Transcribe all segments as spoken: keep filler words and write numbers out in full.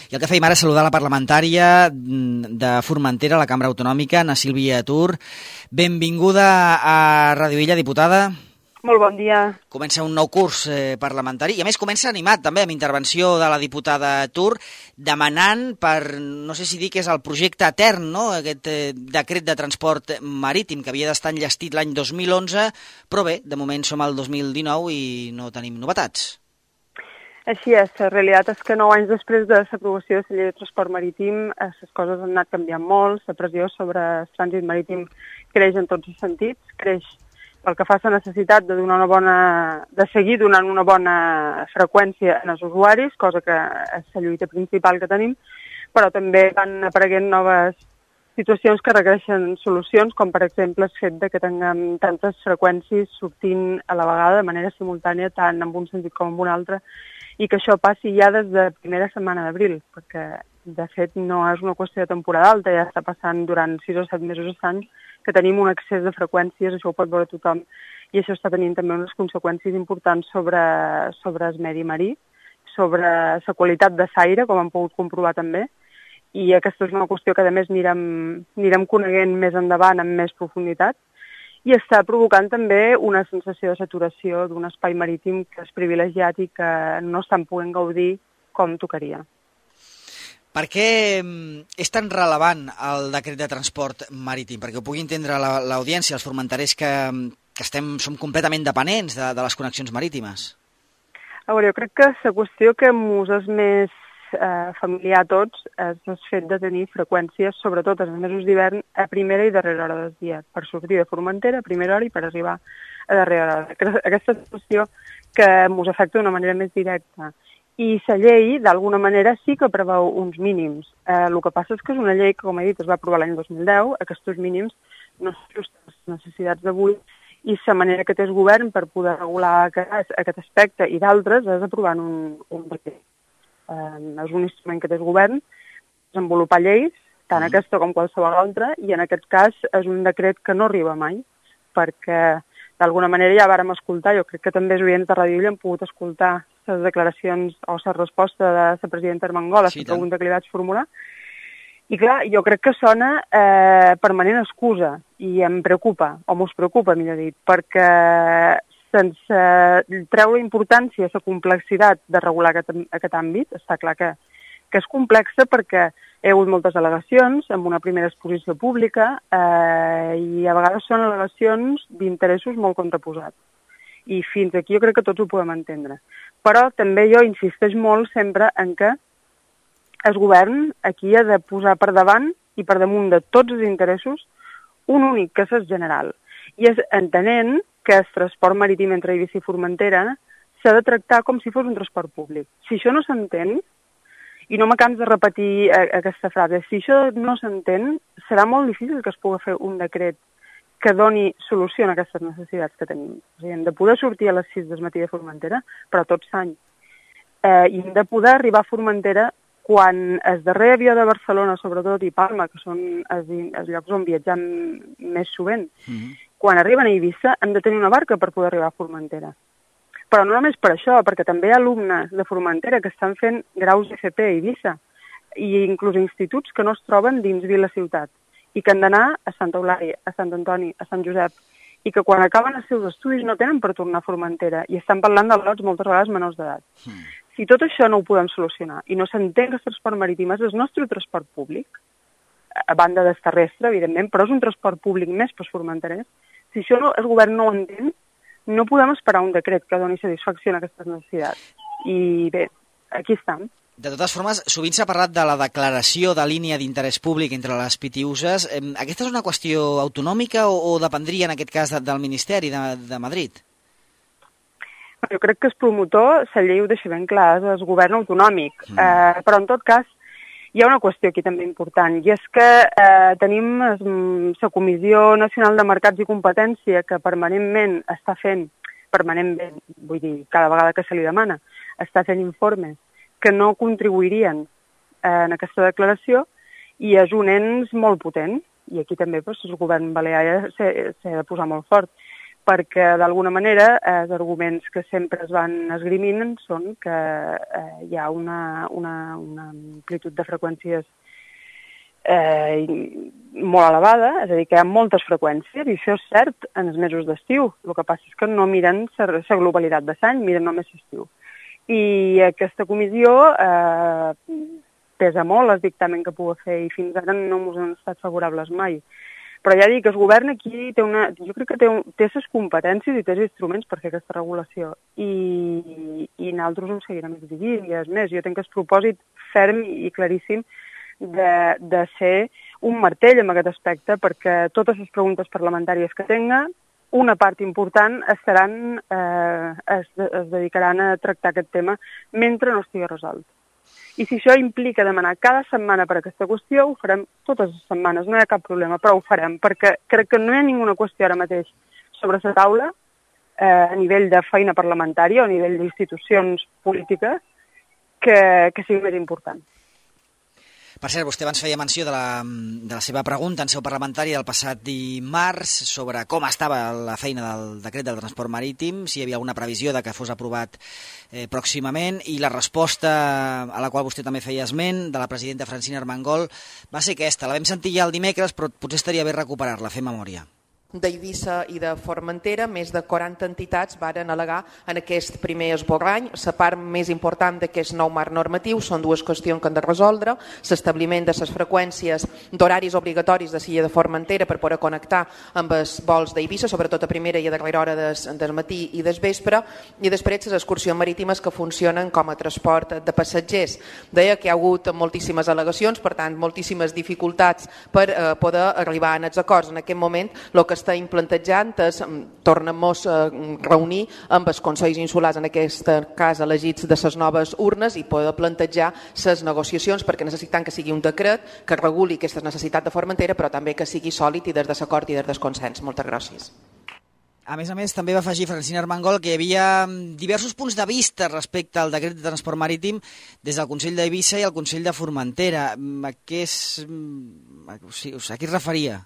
I el que feim ara és saludar la parlamentària de Formentera, la Cambra Autonòmica, na Sílvia Tur. Benvinguda a Ràdio Illa, diputada. Molt bon dia. Comença un nou curs eh, parlamentari i a més comença animat també amb intervenció de la diputada Tur demanant per, no sé si dir que és el projecte etern, no? Aquest eh, decret de transport marítim que havia d'estar enllestit l'any dos mil onze, però bé, de moment som al dos mil dinou i no tenim novetats. Així és, la realitat és que nou anys després de l'aprovació de la llei de transport marítim les coses han anat canviant molt, la pressió sobre el trànsit marítim creix en tots els sentits, creix pel que fa a la necessitat de, donar una bona, de seguir donant una bona freqüència en els usuaris, cosa que és la lluita principal que tenim, però també van apareguent noves situacions que requereixen solucions, com per exemple el fet de que tinguem tantes freqüències sortint a la vegada de manera simultània, tant en un sentit com en un altre, i que això passi ja des de primera setmana d'abril, perquè de fet no és una qüestió de temporada alta, ja està passant durant sis o set mesos a l'any, que tenim un excés de freqüències, això ho pot veure tothom, i això està tenint també unes conseqüències importants sobre, sobre el medi marí, sobre la qualitat de l'aire, com hem pogut comprovar també, i aquesta és una qüestió que a més anirem, anirem coneguent més endavant amb més profunditat, i està provocant també una sensació de saturació d'un espai marítim que és privilegiat i que no estan podent gaudir com tocaria. Per què és tan relevant el decret de transport marítim? Perquè ho pugui entendre l'audiència, els formenterers que, que estem, som completament dependents de, de les connexions marítimes. A veure, jo crec que la qüestió que ens és més eh, familiar a tots és el fet de tenir freqüències, sobretot en els mesos d'hivern, a primera i darrera hora del dia, per sortir de Formentera a primera hora i per arribar a darrera hora. Aquesta qüestió que ens afecta d'una manera més directa. I la llei, d'alguna manera, sí que preveu uns mínims. Eh, el que passa és que és una llei que, com he dit, es va aprovar l'any dos mil deu. Aquests mínims no s'ajusten a les necessitats d'avui i la manera que té el govern per poder regular aquest, aquest aspecte i d'altres és aprovant un, un decret. Eh, és un instrument que té el govern, desenvolupar lleis, tant mm. aquesta com qualsevol altra, i en aquest cas és un decret que no arriba mai, perquè d'alguna manera ja vàrem escoltar, jo crec que també els oients de Ràdio Illa han pogut escoltar les declaracions o la resposta de la presidenta Armengol a la pregunta que li vaig formular. I clar, jo crec que sona eh, permanent excusa i em preocupa, o m'us preocupa, millor dit, perquè sense treure importància a la complexitat de regular aquest, aquest àmbit, està clar que, que és complexa perquè hi ha hagut moltes al·legacions amb una primera exposició pública eh, i a vegades són al·legacions d'interessos molt contraposats. I fins aquí jo crec que tots ho podem entendre. Però també jo insisteix molt sempre en que el govern aquí ha de posar per davant i per damunt de tots els interessos un únic, que és el general. I és entenent que el transport marítim entre Eivissa i Formentera s'ha de tractar com si fos un transport públic. Si això no s'entén, i no me canso de repetir aquesta frase, si això no s'entén, serà molt difícil que es pugui fer un decret que doni solució a aquestes necessitats que tenim. O sigui, hem de poder sortir a les sis del matí de Formentera, però tot l'any. Eh, I hem de poder arribar a Formentera quan el darrer avió de Barcelona, sobretot, i Palma, que són els, els llocs on viatgem més sovint, mm-hmm. quan arriben a Eivissa hem de tenir una barca per poder arribar a Formentera. Però no només per això, perquè també hi ha alumnes de Formentera que estan fent graus F P a Eivissa, i inclús instituts que no es troben dins vila-ciutat, i que han d'anar a Santa Eulàlia, a Sant Antoni, a Sant Josep, i que quan acaben els seus estudis no tenen per tornar a Formentera, i estan parlant de lots moltes vegades menors d'edat. Mm. Si tot això no ho podem solucionar, i no s'entén que el transport marítim és el nostre transport públic, a banda del terrestre, evidentment, però és un transport públic més pels formenterers, si això no, el govern no ho entén, no podem esperar un decret que doni satisfacció a aquestes necessitats. I bé, aquí estem. De totes formes, sovint s'ha parlat de la declaració de línia d'interès públic entre les P T Us. Eh, aquesta és una qüestió autonòmica o, o dependria, en aquest cas, de, del Ministeri de, de Madrid? Jo crec que el promotor, la llei ho deixa ben clar, és el govern autonòmic. Mm. Eh, però, en tot cas, hi ha una qüestió aquí també important, i és que eh, tenim la Comissió Nacional de Mercats i Competència que permanentment està fent, permanentment, vull dir, cada vegada que se li demana, està fent informes que no contribuirien eh, en aquesta declaració, i és un ens molt potent, i aquí també doncs, el govern balear s'ha de posar molt fort, perquè d'alguna manera eh, els arguments que sempre es van esgrimint són que eh, hi ha una, una, una amplitud de freqüències eh, molt elevada, és a dir, que hi ha moltes freqüències, i això és cert en els mesos d'estiu. El que passa és que no miren la globalitat de l'any, miren només l'estiu. I aquesta comissió eh, pesa molt el dictamen que pugui fer i fins ara no ens han estat favorables mai. Però ja dic, el govern aquí té una, jo crec que té, un, té les competències i té els instruments per fer aquesta regulació. I, i nosaltres ho seguirem exigint. I és més, jo tinc el propòsit ferm i claríssim de, de ser un martell en aquest aspecte, perquè totes les preguntes parlamentàries que tenga, una part important estaran, eh, es, es dedicaran a tractar aquest tema mentre no estigui resolt. I si això implica demanar cada setmana per aquesta qüestió, ho farem totes les setmanes, no hi ha cap problema, però ho farem, perquè crec que no hi ha ninguna qüestió ara mateix sobre la taula, eh, a nivell de feina parlamentària o a nivell d'institucions polítiques, que, que sigui més important. Per cert, vostè abans feia menció de la, de la seva pregunta en seu parlamentària del passat dimarts sobre com estava la feina del decret del transport marítim, si hi havia alguna previsió de que fos aprovat eh, pròximament, i la resposta a la qual vostè també feia esment de la presidenta Francina Armengol va ser aquesta. La vam sentir ja el dimecres, però potser estaria bé recuperar-la, fer memòria. D'Eivissa i de Formentera, més de quaranta entitats varen al·legar en aquest primer esborrany. La part més important d'aquest nou marc normatiu són dues qüestions que han de resoldre: l'establiment de les freqüències d'horaris obligatoris de Silla de Formentera per poder connectar amb els vols d'Eivissa, sobretot a primera i a darrera hora des, del matí i des vespre, i després les excursions marítimes que funcionen com a transport de passatgers. Deia que hi ha hagut moltíssimes al·legacions, per tant, moltíssimes dificultats per eh, poder arribar a els acords. En aquest moment, el que està implantejant és tornem-nos a reunir amb els consells insulars, en aquest cas elegits de les noves urnes, i poder plantejar les negociacions, perquè necessitem que sigui un decret que reguli aquestes necessitats de Formentera, però també que sigui sòlid i des de l'acord i des del consens. Moltes gràcies. A més a més, també va afegir Francina Armengol que hi havia diversos punts de vista respecte al decret de transport marítim des del Consell d'Eivissa i el Consell de Formentera. A què es, a què es referia?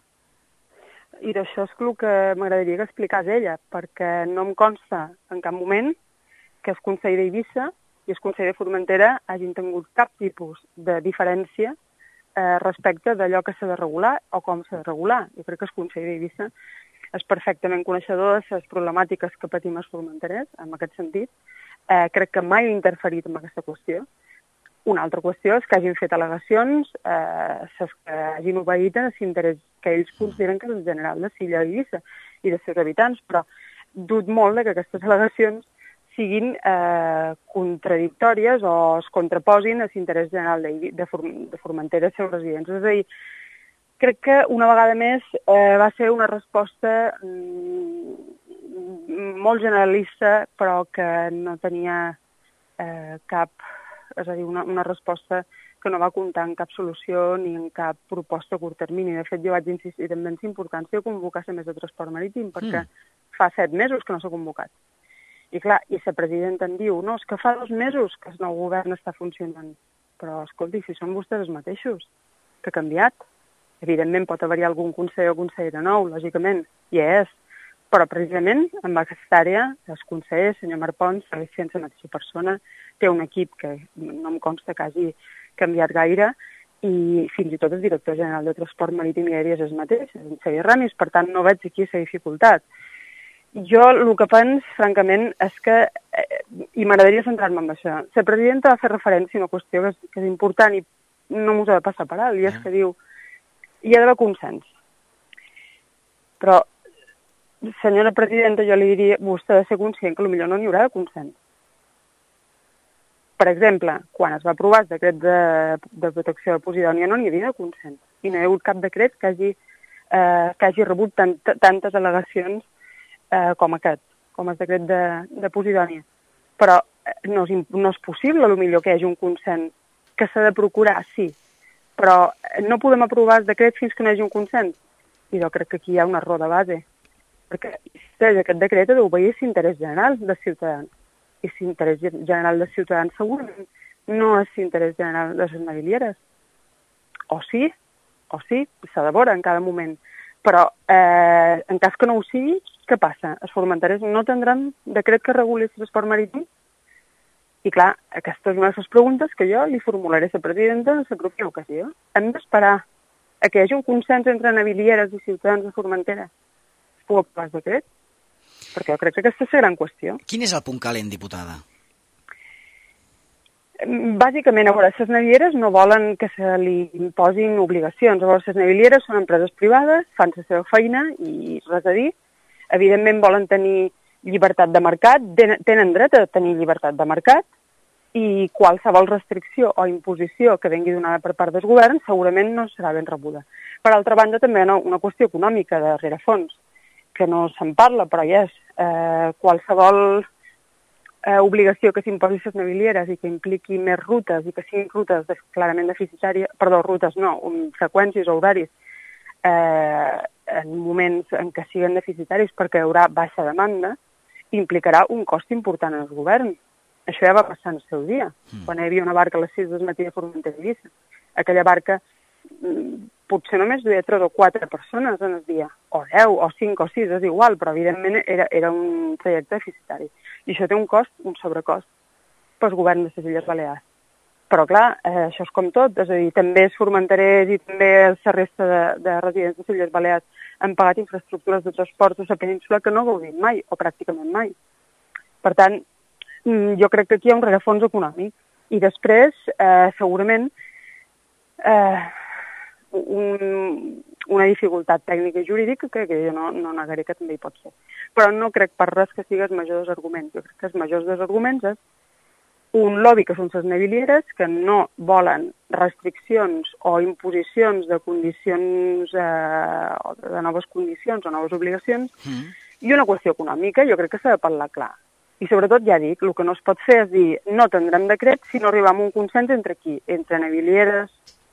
I d'això és el que m'agradaria que expliqués ella, perquè no em consta en cap moment que el Consell d'Eivissa i el Consell de Formentera hagin tingut cap tipus de diferència eh, respecte d'allò que s'ha de regular o com s'ha de regular. Jo crec que el Consell d'Eivissa és perfectament coneixedor de les problemàtiques que patim els formenterers, en aquest sentit. Eh, crec que mai ha interferit en aquesta qüestió. Una altra qüestió és que hagin fet al·legacions, eh, que hagin obeït en l'interès que ells consideren que és el general de Silla d'Eivissa i dels seus habitants, però dubto molt que aquestes al·legacions siguin eh, contradictòries o es contraposin a l'interès general de, de, de Formentera i els seus residents. És a dir, crec que una vegada més eh, va ser una resposta mm, molt generalista, però que no tenia eh, cap... és a dir, una, una resposta que no va comptar en cap solució ni en cap proposta a curt termini. De fet, jo vaig insistir també en la importància de convocar la mesa de transport marítim, perquè mm. fa set mesos que no s'ha convocat. I clar, i la presidenta em diu, no, és que fa dos mesos que el nou govern està funcionant. Però, escolti, si són vostès els mateixos, que ha canviat. Evidentment pot haver-hi algun conseller o consellera nou, lògicament, i és. Però precisament en aquesta àrea, el conseller, el senyor Marc Pons, segueix sent la mateixa persona, té un equip que no em consta que hagi canviat gaire, i fins i tot el director general de Transport Marítim i Aeri és el mateix, és en Xavier Ramis, per tant no veig aquí la dificultat. Jo el que penso, francament, és que, eh, i m'agradaria centrar-me en això, la presidenta va fer referència a una qüestió que és, que és important i no m'ho ha de passar per alt, i és que diu, hi ha d'haver consens. Però, senyora presidenta, jo li diria, vostè ha de ser conscient que potser no n'hi haurà de consens. Per exemple, quan es va aprovar el decret de, de protecció de Posidònia no n'hi havia de consens. I no hi ha hagut cap decret que hagi, eh, que hagi rebut tant, tantes al·legacions eh, com aquest, com el decret de, de Posidònia. Però no és, no és possible, potser que hi hagi un consens que s'ha de procurar, sí. Però no podem aprovar el decret fins que no hi hagi un consens. I jo crec que aquí hi ha un error de base. Perquè aquest decret ha d'obeir l'interès general dels ciutadans. I l'interès general dels ciutadans segurament no és l'interès general de les navilieres. O sí, o sí, s'ha de veure en cada moment. Però eh, en cas que no ho sigui, què passa? Els formenterers no tindran decret que reguli el transport marítim? I clar, aquesta és una de les preguntes que jo li formularé a la presidenta en la propera ocasió. Hem d'esperar a que hi hagi un consens entre navilieres i ciutadans de Formentera que pugui aprovar el decret? Perquè jo crec que aquesta és la gran qüestió. Quin és el punt calent, diputada? Bàsicament, a veure, les navilieres no volen que se li imposin obligacions. A veure, les navilieres són empreses privades, fan la seva feina i res a dir. Evidentment volen tenir llibertat de mercat, tenen dret a tenir llibertat de mercat i qualsevol restricció o imposició que vengui donada per part del govern segurament no serà ben rebuda. Per altra banda, també hi ha una qüestió econòmica de rerefons, que no se'n parla, però hi és. Eh, qualsevol eh, obligació que s'imposi a les navilieres i que impliqui més rutes i que siguin rutes de, clarament deficitàries, perdó, rutes no, um, freqüències o horaris, eh, en moments en què siguin deficitaris perquè hi haurà baixa demanda, implicarà un cost important al govern. Això ja va passar en el seu dia, mm. quan hi havia una barca a les sis del matí a Formentera i Eivissa. Aquella barca potser només duia tres o quatre persones en el dia, o deu, o cinc, o sis, és igual, però evidentment era, era un trajecte deficitari. I això té un cost, un sobrecost, pels governs de les Illes Balears. Però clar, eh, això és com tot, és a dir, també els formenterers i també la resta de, de residents de les Illes Balears han pagat infraestructures de transport a la península que no ha gaudit mai, o pràcticament mai. Per tant, jo crec que aquí hi ha un rerefons econòmic. I després, eh, segurament, eh, un, una dificultat tècnica i jurídica que, que jo no, no negaré que també hi pot ser. Però no crec per res que sigui els majors arguments. Jo crec que els majors dels arguments és un lobby que són les navilieres que no volen restriccions o imposicions de condicions, eh, de noves condicions o noves obligacions, mm. i una qüestió econòmica. Jo crec que s'ha de parlar clar. I sobretot, ja dic, el que no es pot fer és dir no tindrem decret si no arribem a un consens entre qui? Entre navilieres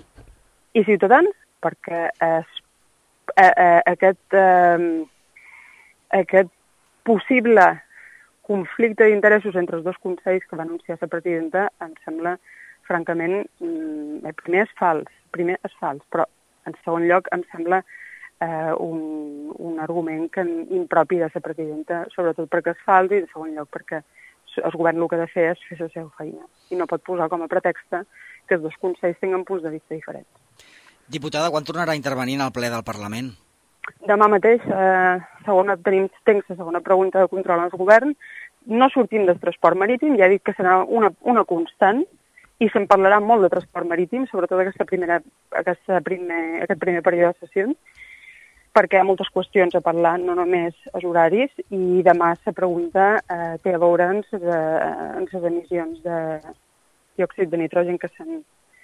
i ciutadans, perquè es, eh, eh, aquest, eh, aquest possible conflicte d'interessos entre els dos consells que va anunciar la presidenta em sembla, francament, el primer és fals, primer és fals, però en segon lloc em sembla eh, un, un argument que impropi de la presidenta, sobretot perquè és fals i en segon lloc perquè el govern el que ha de fer és fer la seva feina i no pot posar com a pretext que els dos consells tinguin punts de vista diferents. Diputada, quan tornarà a intervenir en el ple del Parlament? Demà mateix, eh, segona, tenim temps la segona pregunta de control al govern. No sortim del transport marítim, ja he dit que serà una, una constant i se'n parlarà molt de transport marítim, sobretot aquesta primera, aquesta primer, aquest primer període de sessions, perquè hi ha moltes qüestions a parlar, no només els horaris, i demà la pregunta eh, té a veure amb les emissions de diòxid de nitrogen que s'han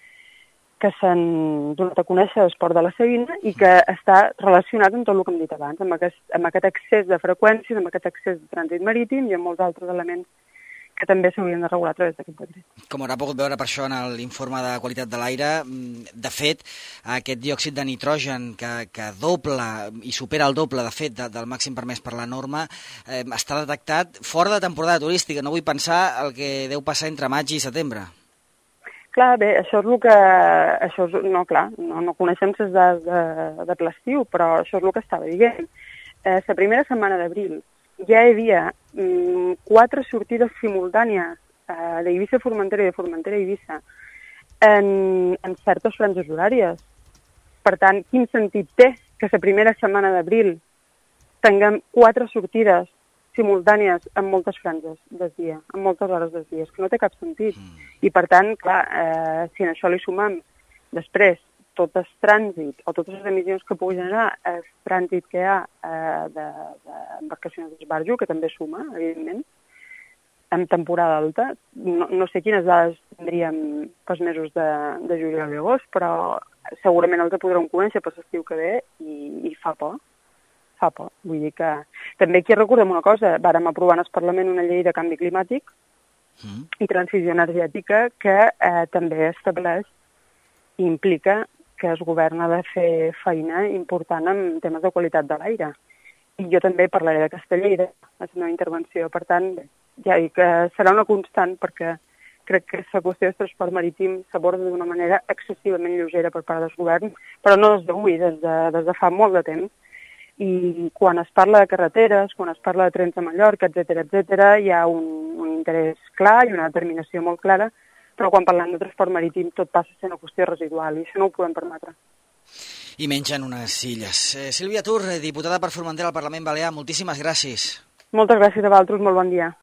que s'han donat a conèixer a l'esport de la Sabina i que està relacionat amb tot el que hem dit abans, amb aquest, amb aquest excés de freqüències, amb aquest excés de trànsit marítim i amb molts altres elements que també s'haurien de regular a través d'aquest decret. Com haurà pogut veure per això en l'informe de qualitat de l'aire, de fet, aquest diòxid de nitrogen que, que dobla i supera el doble, de fet, de, del màxim permès per la norma, eh, està detectat fora de temporada turística. No vull pensar el que deu passar entre maig i setembre. Clar, bé, això és el que... Això és, no, clar, no, no coneixem les dades de, de l'estiu, però això és el que estava dient. Eh, la primera setmana d'abril ja hi havia mm, quatre sortides simultànies eh, d'Eivissa a Formentera i de Formentera a Eivissa en, en certes franges horàries. Per tant, quin sentit té que la primera setmana d'abril tinguem quatre sortides simultànies en moltes franges del dia, en moltes hores del dia, que no té cap sentit. Mm. I per tant, clar, eh, si en això li sumem després tot el trànsit o totes les emissions que pugui generar el trànsit que hi ha eh, d'embarcacions d'esbarjo, que també suma, evidentment, en temporada alta, no, no sé quines dades tindríem pels mesos de, de juliol i agost, però segurament el que podrem conèixer per l'estiu que ve i, i fa por. Fa por. Vull dir que... També aquí recordem una cosa, vàrem aprovar en el Parlament una llei de canvi climàtic mm. i transició energètica que eh, també estableix i implica que el govern ha de fer feina important en temes de qualitat de l'aire. I jo també parlaré d'aquesta llei de la meva intervenció. Per tant, ja dic que serà una constant perquè crec que la qüestió del transport marítim s'aborda d'una manera excessivament lleugera per part del govern, però no des d'avui, des de, des de fa molt de temps. i quan es parla de carreteres, quan es parla de trens a Mallorca, etcètera, etcètera, hi ha un, un interès clar i una determinació molt clara, però quan parlem de transport marítim tot passa a ser una qüestió residual i això no ho podem permetre. I menys en unes illes. Eh, Sílvia Tur, diputada per Formentera al Parlament Balear, moltíssimes gràcies. Moltes gràcies a vosaltres, molt bon dia.